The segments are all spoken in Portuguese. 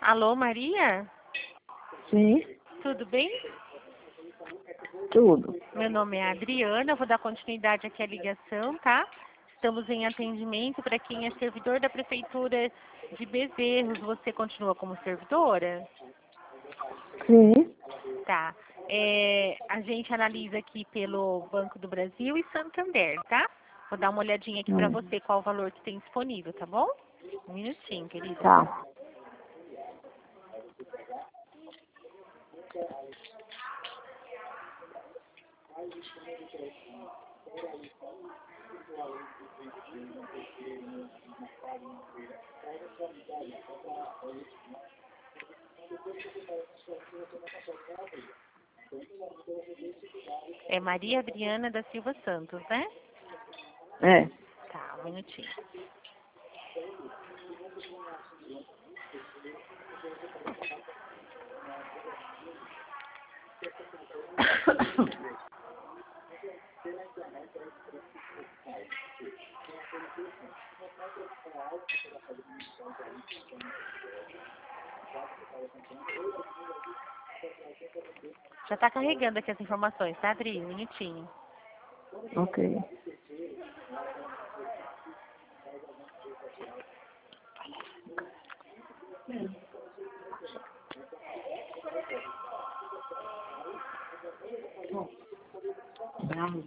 Alô, Maria? Sim, Tudo bem? tudo. Meu nome é Adriana, eu vou dar continuidade aqui à ligação, tá? Estamos em atendimento para quem é servidor da Prefeitura de Bezerros. Você continua como servidora? Sim, Tá. A gente analisa aqui pelo Banco do Brasil e Santander, tá? Vou dar uma olhadinha aqui para você qual o valor que tem disponível, tá bom? Um minutinho, querida. tá. É Maria Adriana da Silva Santos, né? É. Tá, um minutinho. Já tá carregando aqui as informações, tá, Adri? Um minutinho. Ok. Bravo.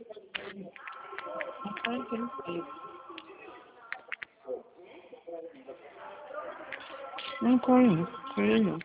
Não corre, não. Corre, não.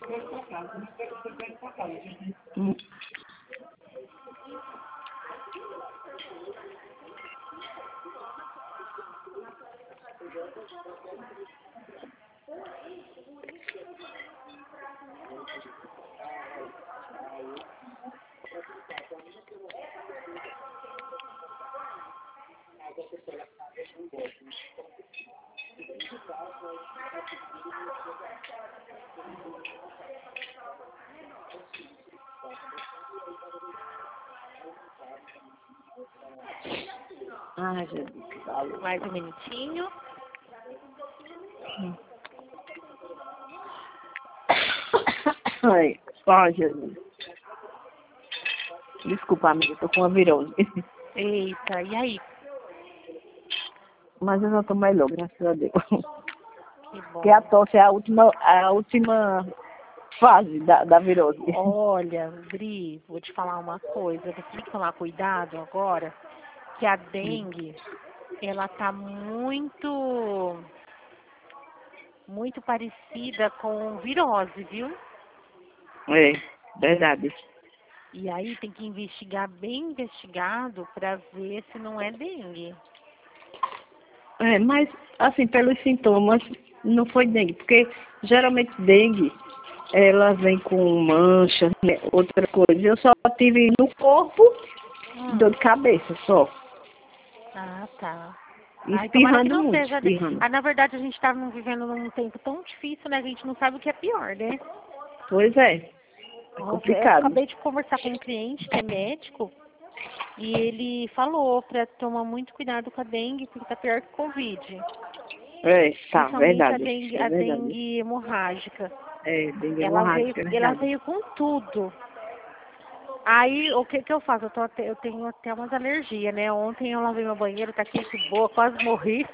Ai, Jesus, que valor. Mais um minutinho. Ai, Jesus. Desculpa, amiga, tô com uma virose. Eita, e aí? Mas eu já tô melhor, graças a Deus. Que bom. Porque a tosse é a última fase da virose. Olha, Dri, vou te falar uma coisa. Você tem que tomar cuidado agora, que a dengue, ela tá muito parecida com virose, viu? É, verdade. E aí tem que investigar bem investigado para ver se não é dengue. É, mas, assim, pelos sintomas, não foi dengue. Porque, geralmente, dengue, ela vem com mancha, né, outra coisa. Eu só tive no corpo dor de cabeça, só. Ah, tá. E Ai, tomara que espirrando não muito, seja dengue. espirrando. Ah, na verdade, a gente tá vivendo num tempo tão difícil, né? A gente não sabe o que é pior, né? Pois é, é Nossa, eu complicado. acabei de conversar com um cliente que é médico e ele falou para tomar muito cuidado com a dengue, porque tá pior que Covid. É, tá, Principalmente verdade, é a verdade. dengue hemorrágica. É, dengue Ela veio, hemorrágica, é ela verdade. veio com tudo. Aí, o que que eu faço? Eu tenho até umas alergias, né? Ontem eu lavei meu banheiro, tá quente boa, quase morri.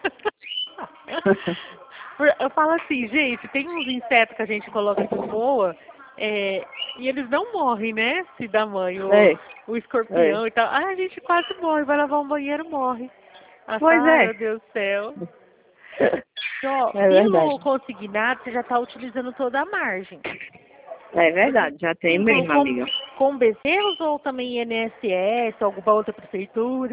Eu falo assim, gente, tem uns insetos que a gente coloca de boa, e eles não morrem, né? Se dá mãe, É, o é. escorpião e tal. Ah, a gente quase morre, vai lavar um banheiro, morre. Pois Ai, é. meu Deus do céu. Ó, É pelo verdade. consignado, você já está utilizando toda a margem. É verdade, já tem Inclui mesmo, amiga. com Bezerros ou também INSS, alguma outra prefeitura?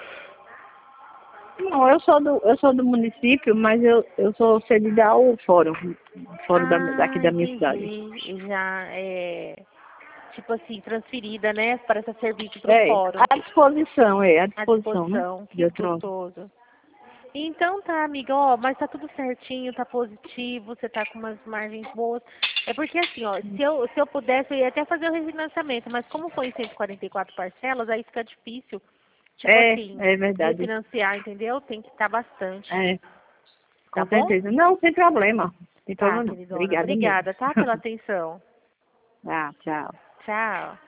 Não, eu sou do município, mas eu sou cedida ao fórum daqui Ah, da minha cidade. entendi. Já é, tipo assim, transferida, né, para esse serviço para o É, fórum, à à disposição, né? disposição. De Que outro. gostoso. Então tá, amiga, ó, mas tá tudo certinho, tá positivo, você tá com umas margens boas. É porque assim, ó, se eu pudesse, eu ia até fazer o refinanciamento, mas como foi em 144 parcelas, aí fica difícil, tipo assim, É verdade. refinanciar, entendeu? Tem que estar bastante, É, tá com bom? certeza. Não, sem problema. Tem Tá, problema não. queridona. Obrigada mesmo. Obrigada, tá, pela atenção. Ah, tchau. Tchau.